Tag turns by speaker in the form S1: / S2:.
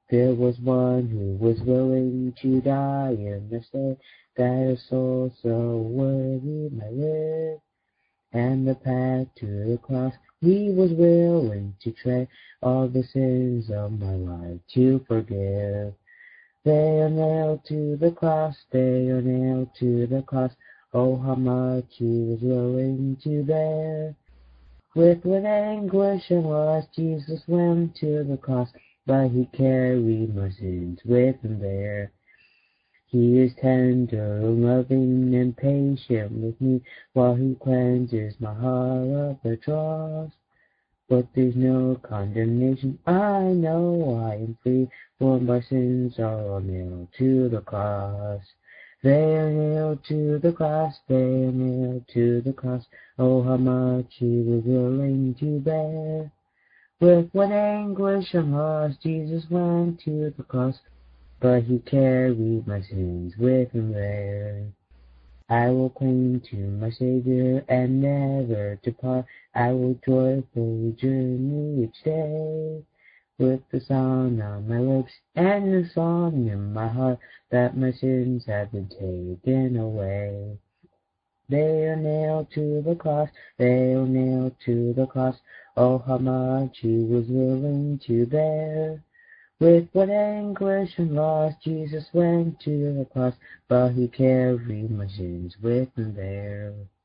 S1: There was one who was willing to die in the stead that a soul so worthy might live. And the path to the cross he was willing to tread, all the sins of my life to forgive. They are nailed to the cross, they are nailed to the cross. Oh, how much he was willing to bear. With what anguish and loss Jesus went to the cross, but he carried my sins with him there. He is tender, loving, and patient with me, while he cleanses my heart of the dross. But there's no condemnation, I know I am free, for my sins are all nailed to the cross. They are nailed to the cross, they are nailed to the cross. Oh, how much he was willing to bear. With what anguish and loss Jesus went to the cross, but he carried my sins with him there. I will cling to my Savior and never depart. I will joyfully journey each day, with the song on my lips and the song in my heart, that my sins have been taken away. They are nailed to the cross, they are nailed to the cross. Oh, how much he was willing to bear. With what anguish and loss Jesus went to the cross, but he carried my sins with him there.